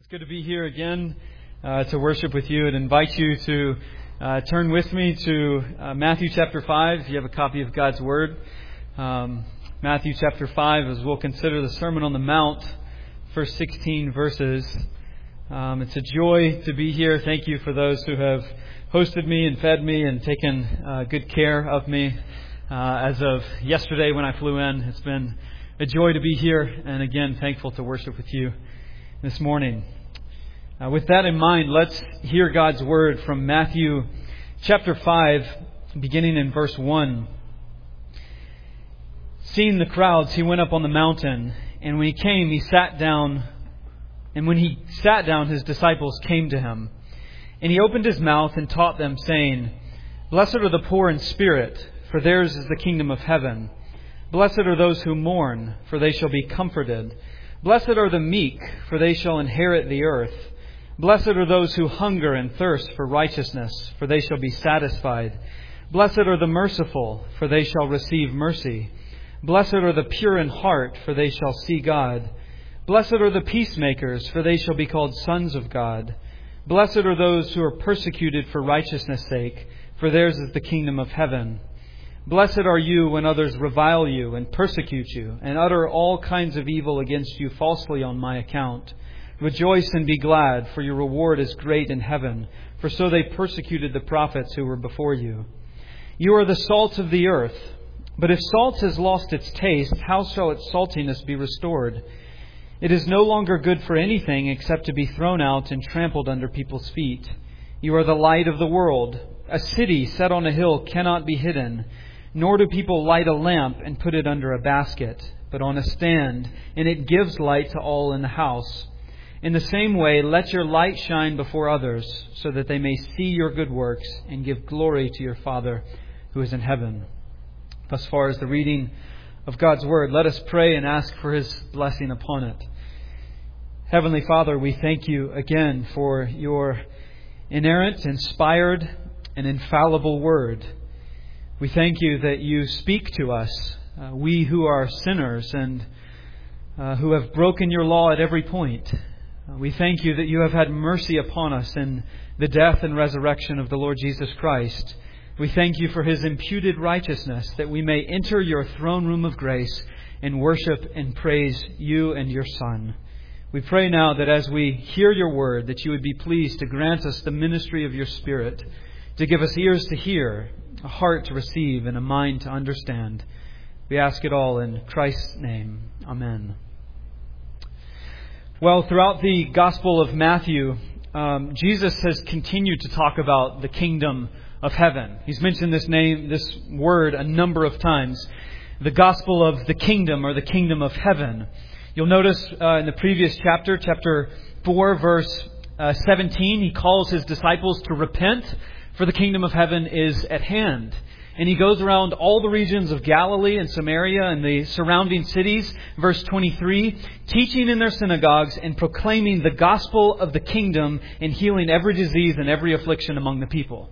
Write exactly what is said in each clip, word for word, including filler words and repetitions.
It's good to be here again uh, to worship with you and invite you to uh, turn with me to uh, Matthew chapter five. If you have a copy of God's Word, um, Matthew chapter five, as we'll consider the Sermon on the Mount, first sixteen verses. Um, it's a joy to be here. Thank you for those who have hosted me and fed me and taken uh, good care of me. Uh, as of yesterday when I flew in, it's been a joy to be here, and again, thankful to worship with you this morning. Uh, with that in mind, let's hear God's Word from Matthew chapter five, beginning in verse one. Seeing the crowds, he went up on the mountain, and when he came, he sat down. And when he sat down, his disciples came to him. And he opened his mouth and taught them, saying, Blessed are the poor in spirit, for theirs is the kingdom of heaven. Blessed are those who mourn, for they shall be comforted. Blessed are the meek, for they shall inherit the earth. Blessed are those who hunger and thirst for righteousness, for they shall be satisfied. Blessed are the merciful, for they shall receive mercy. Blessed are the pure in heart, for they shall see God. Blessed are the peacemakers, for they shall be called sons of God. Blessed are those who are persecuted for righteousness' sake, for theirs is the kingdom of heaven. Blessed are you when others revile you and persecute you, and utter all kinds of evil against you falsely on my account. Rejoice and be glad, for your reward is great in heaven, for so they persecuted the prophets who were before you. You are the salt of the earth, but if salt has lost its taste, how shall its saltiness be restored? It is no longer good for anything except to be thrown out and trampled under people's feet. You are the light of the world. A city set on a hill cannot be hidden, nor do people light a lamp and put it under a basket, but on a stand, and it gives light to all in the house. In the same way, let your light shine before others, so that they may see your good works and give glory to your Father who is in heaven. Thus far as the reading of God's Word, let us pray and ask for His blessing upon it. Heavenly Father, we thank you again for your inerrant, inspired, and infallible Word. We thank you that you speak to us, uh, we who are sinners and uh, who have broken your law at every point. Uh, we thank you that you have had mercy upon us in the death and resurrection of the Lord Jesus Christ. We thank you for His imputed righteousness, that we may enter your throne room of grace and worship and praise you and your Son. We pray now that as we hear your word, that you would be pleased to grant us the ministry of your Spirit, to give us ears to hear, a heart to receive, and a mind to understand. We ask it all in Christ's name. Amen. Well, throughout the Gospel of Matthew, um, Jesus has continued to talk about the kingdom of heaven. He's mentioned this name, this word, a number of times. The gospel of the kingdom, or the kingdom of heaven. You'll notice uh, in the previous chapter, chapter four, verse uh, seventeen, he calls his disciples to repent, for the kingdom of heaven is at hand. And he goes around all the regions of Galilee and Samaria and the surrounding cities, verse twenty-three, teaching in their synagogues and proclaiming the gospel of the kingdom and healing every disease and every affliction among the people.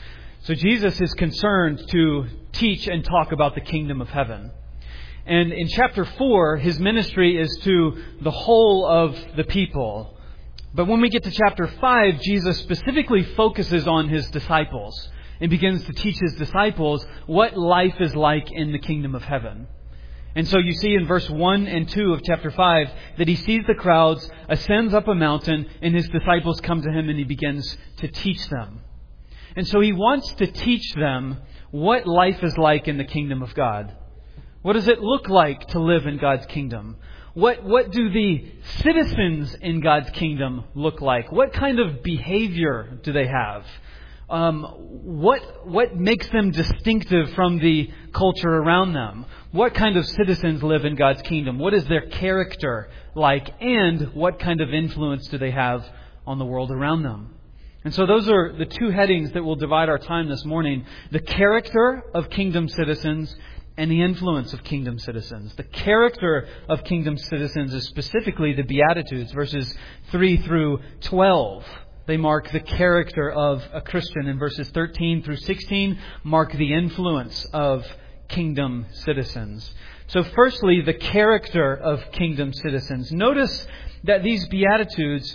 So Jesus is concerned to teach and talk about the kingdom of heaven. And in chapter four, his ministry is to the whole of the people. But when we get to chapter five, Jesus specifically focuses on his disciples and begins to teach his disciples what life is like in the kingdom of heaven. And so you see in verse one and two of chapter five that he sees the crowds, ascends up a mountain, and his disciples come to him and he begins to teach them. And so he wants to teach them what life is like in the kingdom of God. What does it look like to live in God's kingdom? What what do the citizens in God's kingdom look like? What kind of behavior do they have? Um, what what makes them distinctive from the culture around them? What kind of citizens live in God's kingdom? What is their character like? And what kind of influence do they have on the world around them? And so those are the two headings that will divide our time this morning. The character of kingdom citizens and the influence of kingdom citizens. The character of kingdom citizens is specifically the Beatitudes, verses three through twelve. They mark the character of a Christian. In verses thirteen through sixteen, mark the influence of kingdom citizens. So firstly, the character of kingdom citizens. Notice that these Beatitudes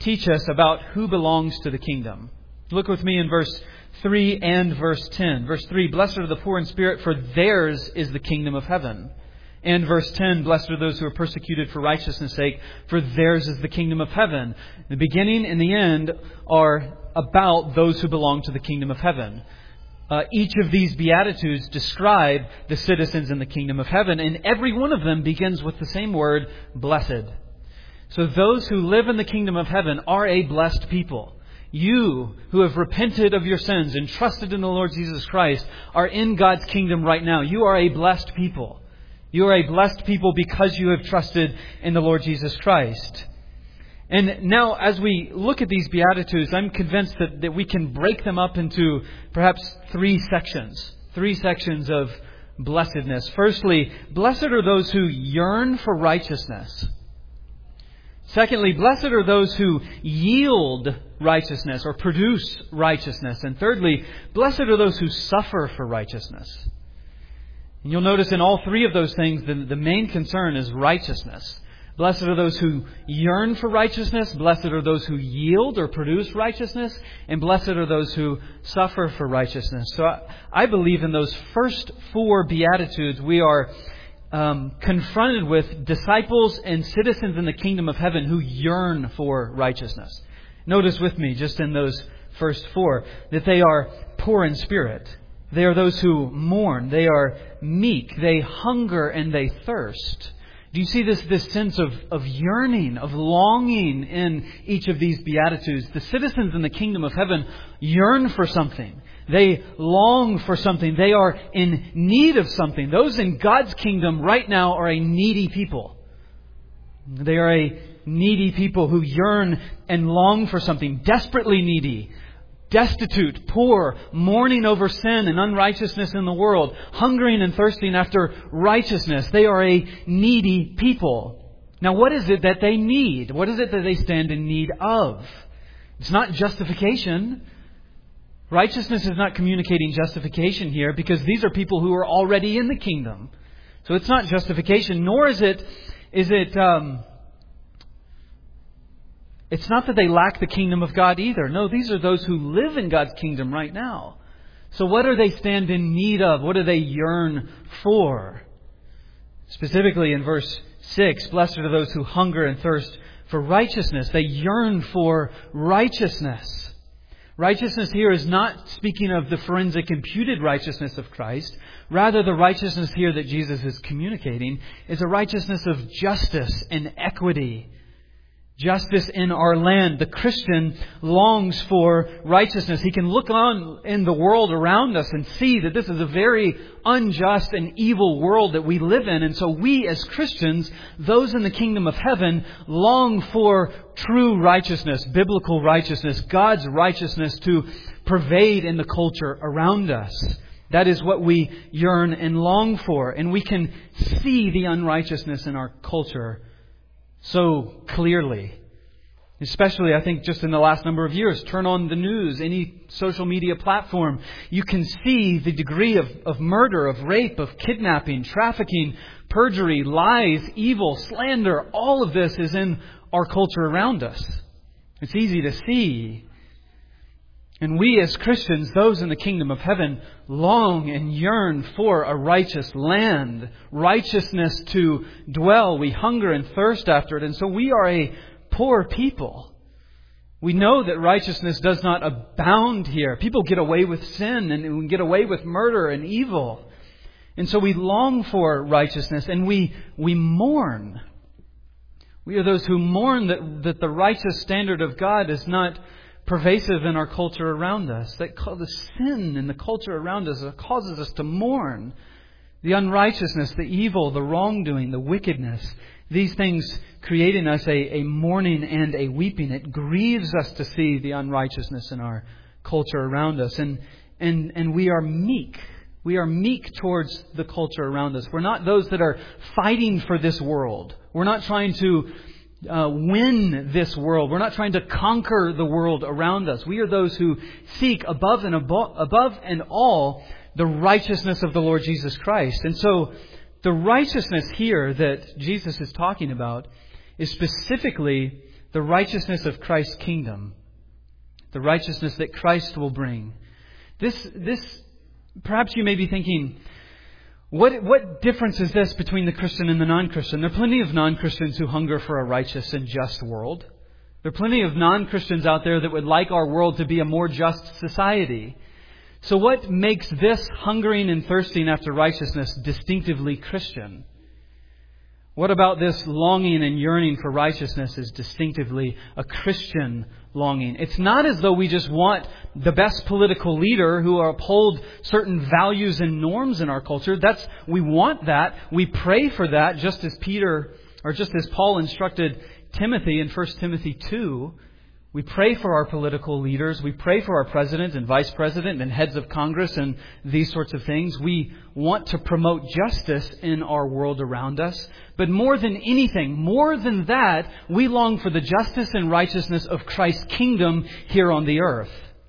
teach us about who belongs to the kingdom. Look with me in verse three and verse ten. Verse three, blessed are the poor in spirit, for theirs is the kingdom of heaven. And verse ten, blessed are those who are persecuted for righteousness' sake, for theirs is the kingdom of heaven. The beginning and the end are about those who belong to the kingdom of heaven. Uh, each of these Beatitudes describe the citizens in the kingdom of heaven, and every one of them begins with the same word, blessed. So those who live in the kingdom of heaven are a blessed people. You who have repented of your sins and trusted in the Lord Jesus Christ are in God's kingdom right now. You are a blessed people. You are a blessed people because you have trusted in the Lord Jesus Christ. And now, as we look at these Beatitudes, I'm convinced that, that we can break them up into perhaps three sections. Three sections of blessedness. Firstly, blessed are those who yearn for righteousness. Secondly, blessed are those who yield righteousness or produce righteousness. And thirdly, blessed are those who suffer for righteousness. And you'll notice in all three of those things, the, the main concern is righteousness. Blessed are those who yearn for righteousness. Blessed are those who yield or produce righteousness. And blessed are those who suffer for righteousness. So I, I believe in those first four Beatitudes, we are um, confronted with disciples and citizens in the kingdom of heaven who yearn for righteousness. Notice with me, just in those first four, that they are poor in spirit. They are those who mourn. They are meek. They hunger and they thirst. Do you see this, this sense of, of yearning, of longing in each of these Beatitudes? The citizens in the kingdom of heaven yearn for something. They long for something. They are in need of something. Those in God's kingdom right now are a needy people. They are a needy people who yearn and long for something, desperately needy. Destitute, poor, mourning over sin and unrighteousness in the world, hungering and thirsting after righteousness. They are a needy people. Now, what is it that they need? What is it that they stand in need of? It's not justification. Righteousness is not communicating justification here, because these are people who are already in the kingdom. So it's not justification, nor is it, is it, um, It's not that they lack the kingdom of God either. No, these are those who live in God's kingdom right now. So what do they stand in need of? What do they yearn for? Specifically in verse six, blessed are those who hunger and thirst for righteousness. They yearn for righteousness. Righteousness here is not speaking of the forensic imputed righteousness of Christ. Rather, the righteousness here that Jesus is communicating is a righteousness of justice and equity. Justice in our land. The Christian longs for righteousness. He can look on in the world around us and see that this is a very unjust and evil world that we live in. And so we as Christians, those in the kingdom of heaven, long for true righteousness, biblical righteousness, God's righteousness to pervade in the culture around us. That is what we yearn and long for. And we can see the unrighteousness in our culture so clearly. Especially, I think, just in the last number of years. Turn on the news, any social media platform. You can see the degree of, of murder, of rape, of kidnapping, trafficking, perjury, lies, evil, slander. All of this is in our culture around us. It's easy to see. And we as Christians, those in the kingdom of heaven, long and yearn for a righteous land, righteousness to dwell. We hunger and thirst after it. And so we are a poor people. We know that righteousness does not abound here. People get away with sin and we get away with murder and evil. And so we long for righteousness and we, we mourn. We are those who mourn that, that the righteous standard of God is not pervasive in our culture around us. That the sin in the culture around us causes us to mourn the unrighteousness, the evil, the wrongdoing, the wickedness. These things create in us a, a mourning and a weeping. It grieves us to see the unrighteousness in our culture around us. And, and, and we are meek. We are meek towards the culture around us. We're not those that are fighting for this world. We're not trying to Uh, win this world. We're not trying to conquer the world around us. We are those who seek above and above, above and all the righteousness of the Lord Jesus Christ. And so the righteousness here that Jesus is talking about is specifically the righteousness of Christ's kingdom, the righteousness that Christ will bring. This, this, perhaps you may be thinking, what, what difference is this between the Christian and the non-Christian? There are plenty of non-Christians who hunger for a righteous and just world. There are plenty of non-Christians out there that would like our world to be a more just society. So what makes this hungering and thirsting after righteousness distinctively Christian? What about this longing and yearning for righteousness is distinctively a Christian longing? It's not as though we just want the best political leader who uphold certain values and norms in our culture. That's, we want that. We pray for that, just as Peter, or just as Paul instructed Timothy in First Timothy two. We pray for our political leaders. We pray for our president and vice president and heads of Congress and these sorts of things. We want to promote justice in our world around us. But more than anything, more than that, we long for the justice and righteousness of Christ's kingdom here on the earth.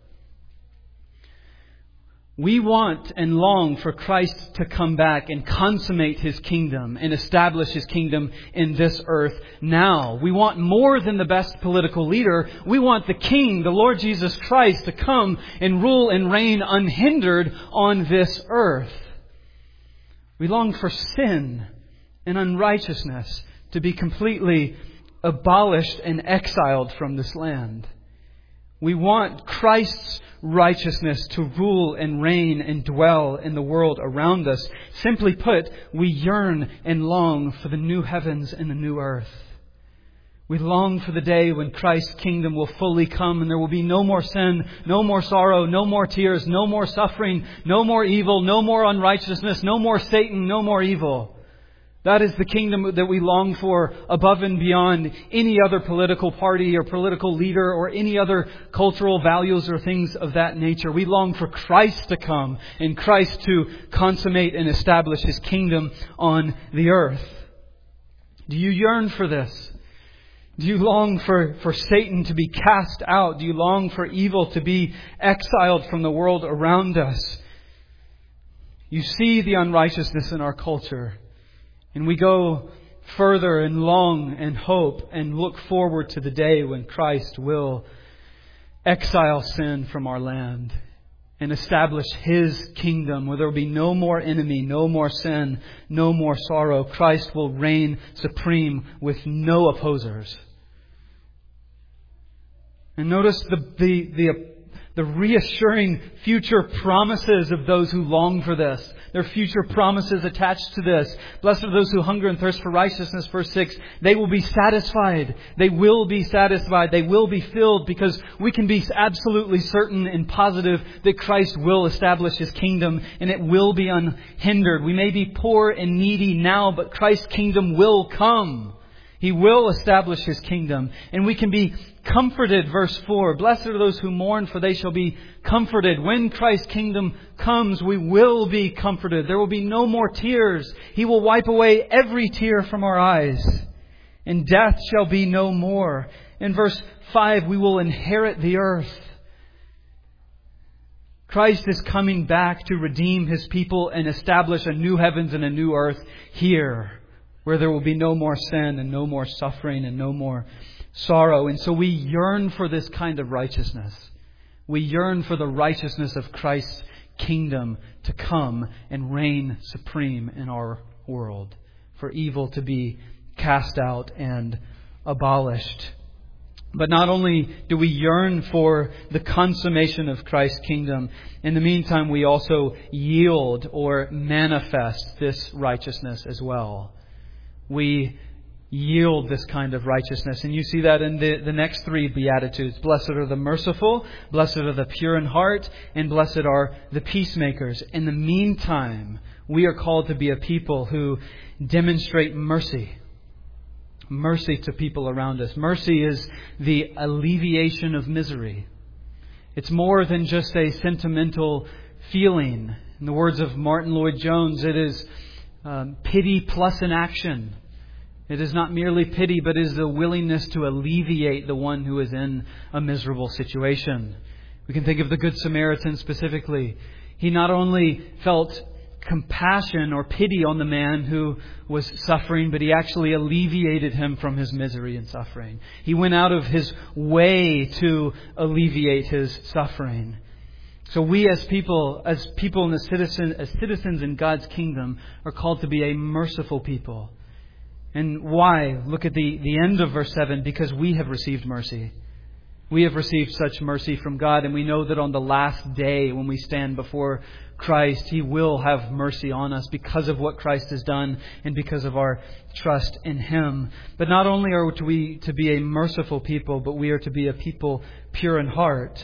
We want and long for Christ to come back and consummate His kingdom and establish His kingdom in this earth now. We want more than the best political leader. We want the King, the Lord Jesus Christ, to come and rule and reign unhindered on this earth. We long for sin and unrighteousness to be completely abolished and exiled from this land. We want Christ's righteousness to rule and reign and dwell in the world around us. Simply put, we yearn and long for the new heavens and the new earth. We long for the day when Christ's kingdom will fully come and there will be no more sin, no more sorrow, no more tears, no more suffering, no more evil, no more unrighteousness, no more Satan, no more evil. That is the kingdom that we long for above and beyond any other political party or political leader or any other cultural values or things of that nature. We long for Christ to come and Christ to consummate and establish His kingdom on the earth. Do you yearn for this? Do you long for, for Satan to be cast out? Do you long for evil to be exiled from the world around us? You see the unrighteousness in our culture. And we go further and long and hope and look forward to the day when Christ will exile sin from our land and establish His kingdom where there will be no more enemy, no more sin, no more sorrow. Christ will reign supreme with no opposers. And notice the the the, the reassuring future promises of those who long for this. There are future promises attached to this. Blessed are those who hunger and thirst for righteousness, verse six. They will be satisfied. They will be satisfied. They will be filled because we can be absolutely certain and positive that Christ will establish His kingdom and it will be unhindered. We may be poor and needy now, but Christ's kingdom will come. He will establish His kingdom. And we can be comforted, verse four. Blessed are those who mourn, for they shall be comforted. When Christ's kingdom comes, we will be comforted. There will be no more tears. He will wipe away every tear from our eyes. And death shall be no more. In verse five, we will inherit the earth. Christ is coming back to redeem His people and establish a new heavens and a new earth here, where there will be no more sin and no more suffering and no more sorrow. And so we yearn for this kind of righteousness. We yearn for the righteousness of Christ's kingdom to come and reign supreme in our world, for evil to be cast out and abolished. But not only do we yearn for the consummation of Christ's kingdom, in the meantime we also yield or manifest this righteousness as well. We yield this kind of righteousness. And you see that in the, the next three Beatitudes. Blessed are the merciful, blessed are the pure in heart, and blessed are the peacemakers. In the meantime, we are called to be a people who demonstrate mercy. Mercy to people around us. Mercy is the alleviation of misery. It's more than just a sentimental feeling. In the words of Martin Lloyd-Jones, it is Um, pity plus an action. It is not merely pity, but is the willingness to alleviate the one who is in a miserable situation. We can think of the Good Samaritan specifically. He not only felt compassion or pity on the man who was suffering, but He actually alleviated him from his misery and suffering. He went out of His way to alleviate his suffering. So we as people, as people in the citizen, as citizens in God's kingdom, are called to be a merciful people. And why? Look at the, the end of verse seven. Because we have received mercy. We have received such mercy from God, and we know that on the last day when we stand before Christ, He will have mercy on us because of what Christ has done and because of our trust in Him. But not only are we to be a merciful people, but we are to be a people pure in heart.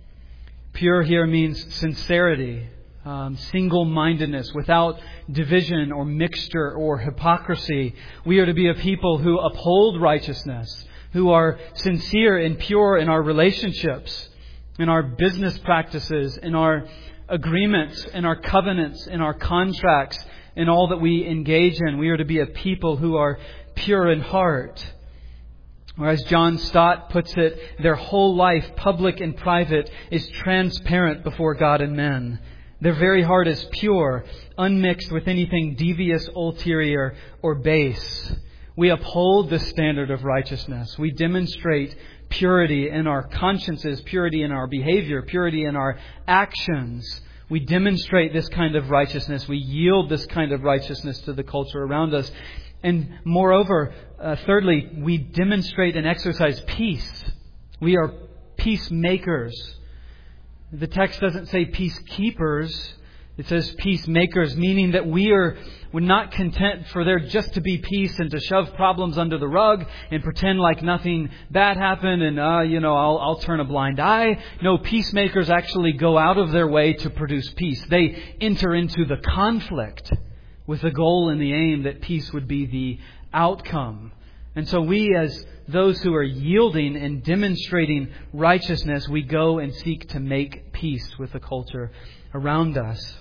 Pure here means sincerity, um, single-mindedness, without division or mixture or hypocrisy. We are to be a people who uphold righteousness, who are sincere and pure in our relationships, in our business practices, in our agreements, in our covenants, in our contracts, in all that we engage in. We are to be a people who are pure in heart. Or as John Stott puts it, their whole life, public and private, is transparent before God and men. Their very heart is pure, unmixed with anything devious, ulterior, or base. We uphold the standard of righteousness. We demonstrate purity in our consciences, purity in our behavior, purity in our actions. We demonstrate this kind of righteousness. We yield this kind of righteousness to the culture around us. And moreover, uh, thirdly, we demonstrate and exercise peace. We are peacemakers. The text doesn't say peacekeepers. It says peacemakers, meaning that we are we're not content for there just to be peace and to shove problems under the rug and pretend like nothing bad happened and, uh, you know, I'll, I'll turn a blind eye. No, peacemakers actually go out of their way to produce peace. They enter into the conflict with the goal and the aim that peace would be the outcome. And so we, as those who are yielding and demonstrating righteousness, we go and seek to make peace with the culture around us.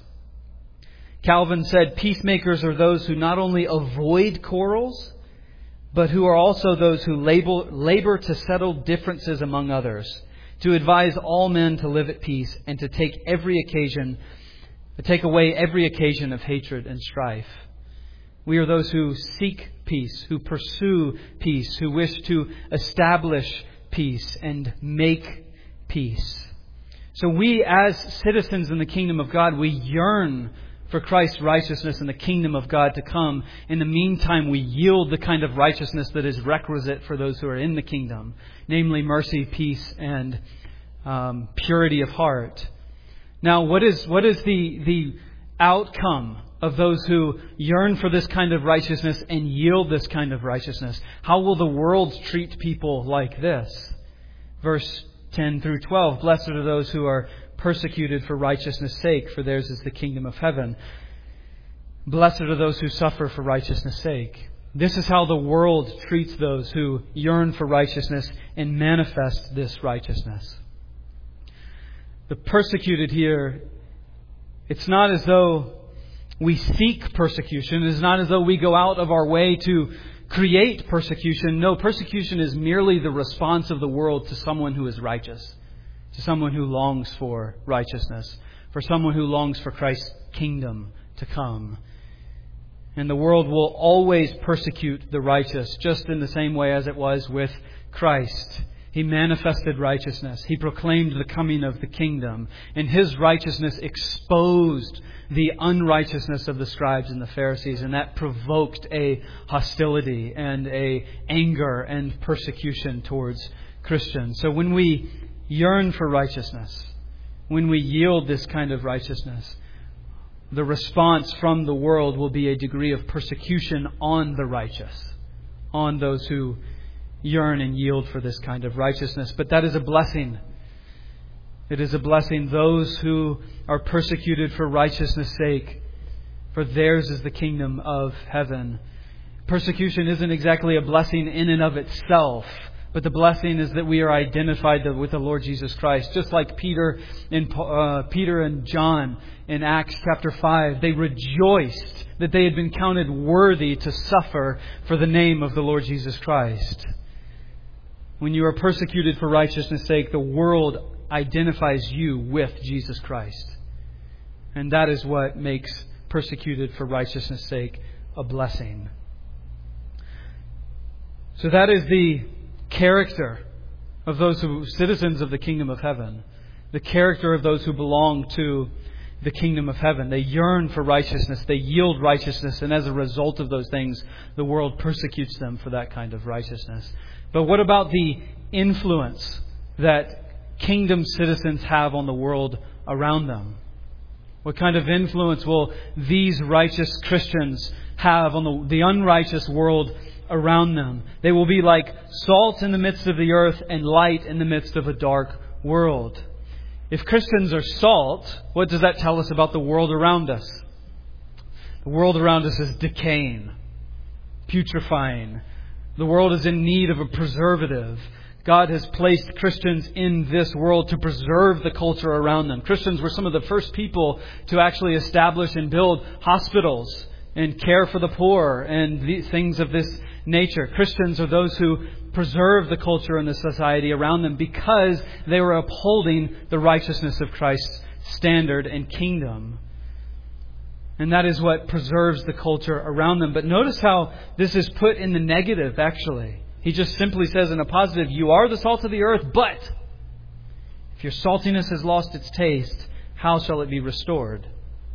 Calvin said, peacemakers are those who not only avoid quarrels, but who are also those who labor, labor to settle differences among others, to advise all men to live at peace, and to take every occasion, to take away every occasion of hatred and strife. We are those who seek peace, who pursue peace, who wish to establish peace and make peace. So we, as citizens in the kingdom of God, we yearn for Christ's righteousness and the kingdom of God to come. In the meantime, we yield the kind of righteousness that is requisite for those who are in the kingdom, namely mercy, peace, and um, purity of heart. Now, what is what is the the outcome of those who yearn for this kind of righteousness and yield this kind of righteousness? How will the world treat people like this? Verse ten through twelve, blessed are those who are persecuted for righteousness' sake, for theirs is the kingdom of heaven. Blessed are those who suffer for righteousness' sake. This is how the world treats those who yearn for righteousness and manifest this righteousness. The persecuted here, it's not as though we seek persecution. It's not as though we go out of our way to create persecution. No, persecution is merely the response of the world to someone who is righteous, to someone who longs for righteousness, for someone who longs for Christ's kingdom to come. And the world will always persecute the righteous, just in the same way as it was with Christ. He manifested righteousness. He proclaimed the coming of the kingdom. And His righteousness exposed the unrighteousness of the scribes and the Pharisees. And that provoked a hostility and a anger and persecution towards Christians. So when we yearn for righteousness, when we yield this kind of righteousness, the response from the world will be a degree of persecution on the righteous, on those who yearn and yield for this kind of righteousness. But that is a blessing. It is a blessing. Those who are persecuted for righteousness' sake, for theirs is the kingdom of heaven. Persecution isn't exactly a blessing in and of itself, but the blessing is that we are identified with the Lord Jesus Christ. Just like Peter and uh, Peter and John in Acts chapter five, they rejoiced that they had been counted worthy to suffer for the name of the Lord Jesus Christ. When you are persecuted for righteousness' sake, the world identifies you with Jesus Christ. And that is what makes persecuted for righteousness' sake a blessing. So that is the character of those who citizens of the kingdom of heaven. The character of those who belong to the kingdom of heaven. They yearn for righteousness. They yield righteousness. And as a result of those things, the world persecutes them for that kind of righteousness. But what about the influence that kingdom citizens have on the world around them? What kind of influence will these righteous Christians have on the, the unrighteous world around them? They will be like salt in the midst of the earth and light in the midst of a dark world. If Christians are salt, what does that tell us about the world around us? The world around us is decaying, putrefying. The world is in need of a preservative. God has placed Christians in this world to preserve the culture around them. Christians were some of the first people to actually establish and build hospitals and care for the poor and the things of this nature. Christians are those who preserve the culture and the society around them because they were upholding the righteousness of Christ's standard and kingdom. And that is what preserves the culture around them. But notice how this is put in the negative, actually. He just simply says in a positive, you are the salt of the earth, but if your saltiness has lost its taste, how shall it be restored?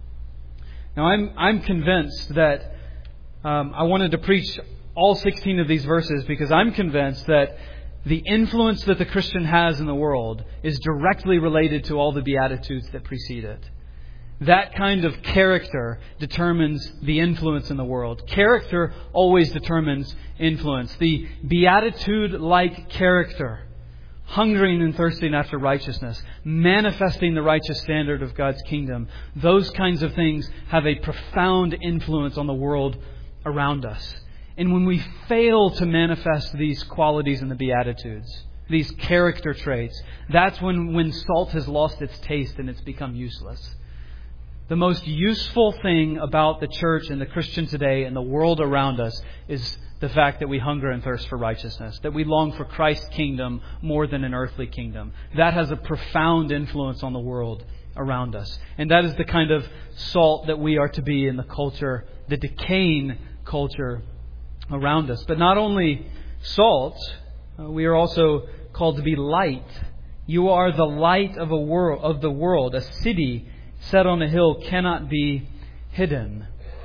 Now, I'm I'm convinced that um, I wanted to preach all sixteen of these verses because I'm convinced that the influence that the Christian has in the world is directly related to all the Beatitudes that precede it. That kind of character determines the influence in the world. Character always determines influence. The Beatitude-like character, hungering and thirsting after righteousness, manifesting the righteous standard of God's kingdom, those kinds of things have a profound influence on the world around us. And when we fail to manifest these qualities in the Beatitudes, these character traits, that's when, when salt has lost its taste and it's become useless. The most useful thing about the church and the Christian today and the world around us is the fact that we hunger and thirst for righteousness, that we long for Christ's kingdom more than an earthly kingdom. That has a profound influence on the world around us. And that is the kind of salt that we are to be in the culture, the decaying culture around us. But not only salt, uh, we are also called to be light. You are the light of a world, of the world. A city set on a hill cannot be hidden.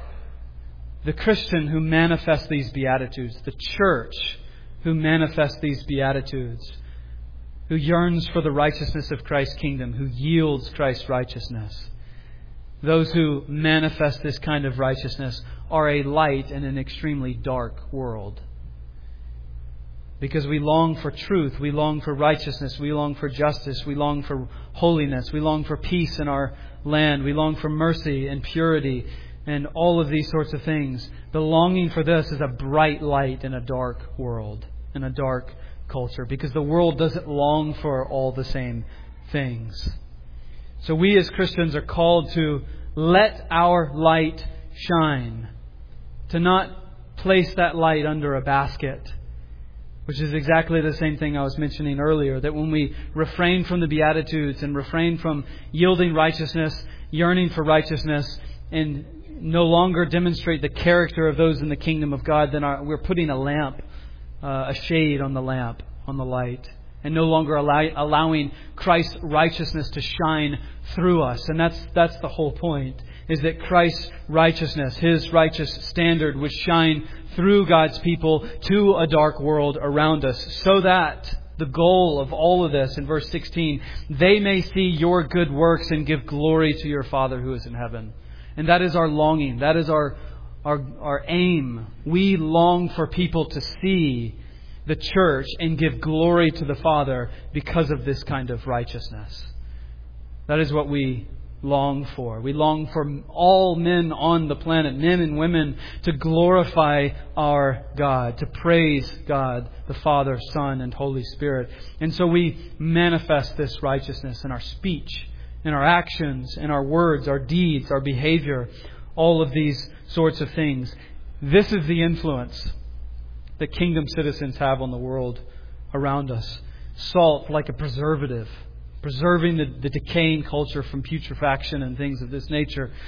The Christian who manifests these Beatitudes, the church who manifests these Beatitudes, who yearns for the righteousness of Christ's kingdom, who yields Christ's righteousness, those who manifest this kind of righteousness are a light in an extremely dark world. Because we long for truth, we long for righteousness, we long for justice, we long for holiness, we long for peace in our land, we long for mercy and purity and all of these sorts of things. The longing for this is a bright light in a dark world, in a dark culture, because the world doesn't long for all the same things. So we as Christians are called to let our light shine, to not place that light under a basket, which is exactly the same thing I was mentioning earlier, that when we refrain from the Beatitudes and refrain from yielding righteousness, yearning for righteousness, and no longer demonstrate the character of those in the kingdom of God, then our, we're putting a lamp, uh, a shade on the lamp, on the light, and no longer allow, allowing Christ's righteousness to shine through us. And that's that's the whole point, is that Christ's righteousness, His righteous standard, would shine through God's people to a dark world around us, so that the goal of all of this, in verse sixteen, they may see your good works and give glory to your Father who is in heaven. And that is our longing. That is our our, our aim. We long for people to see the church and give glory to the Father because of this kind of righteousness. That is what we long for. We long for all men on the planet, men and women, to glorify our God, to praise God, the Father, Son, and Holy Spirit. And so we manifest this righteousness in our speech, in our actions, in our words, our deeds, our behavior, all of these sorts of things. This is the influence that kingdom citizens have on the world around us. Salt like a preservative, preserving the, the decaying culture from putrefaction and things of this nature.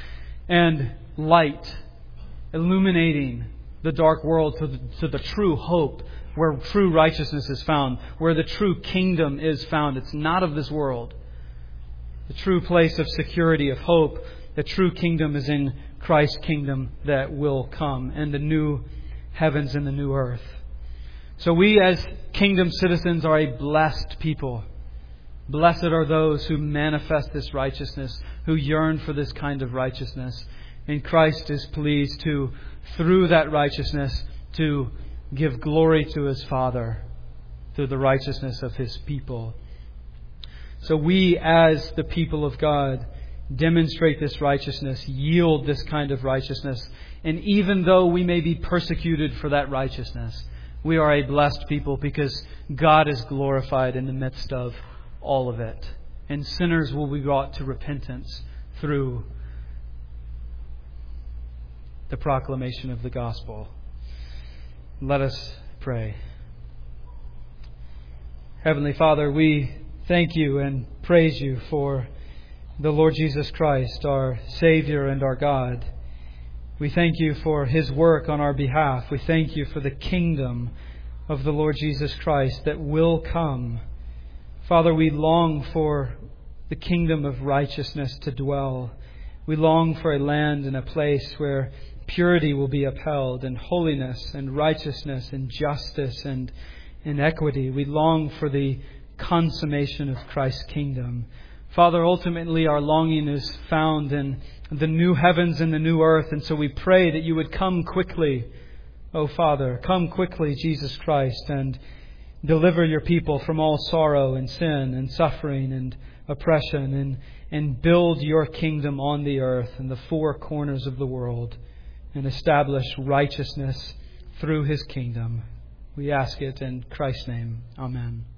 and light, illuminating the dark world to the, to the true hope, where true righteousness is found, where the true kingdom is found. It's not of this world. The true place of security, of hope, the true kingdom is in Christ's kingdom that will come, and the new heavens and the new earth. So we as kingdom citizens are a blessed people. Blessed are those who manifest this righteousness, who yearn for this kind of righteousness. And Christ is pleased to, through that righteousness, to give glory to His Father through the righteousness of His people. So we, as the people of God, demonstrate this righteousness, yield this kind of righteousness. And even though we may be persecuted for that righteousness, we are a blessed people because God is glorified in the midst of all of it. And sinners will be brought to repentance through the proclamation of the gospel. Let us pray. Heavenly Father, we thank You and praise You for the Lord Jesus Christ, our Savior and our God. We thank You for His work on our behalf. We thank You for the kingdom of the Lord Jesus Christ that will come. Father, we long for the kingdom of righteousness to dwell. We long for a land and a place where purity will be upheld, and holiness and righteousness and justice and, and equity. We long for the consummation of Christ's kingdom. Father, ultimately our longing is found in the new heavens and the new earth, and so we pray that You would come quickly, O Father, come quickly, Jesus Christ, and deliver Your people from all sorrow and sin and suffering and oppression, and, and build Your kingdom on the earth in the four corners of the world, and establish righteousness through His kingdom. We ask it in Christ's name. Amen.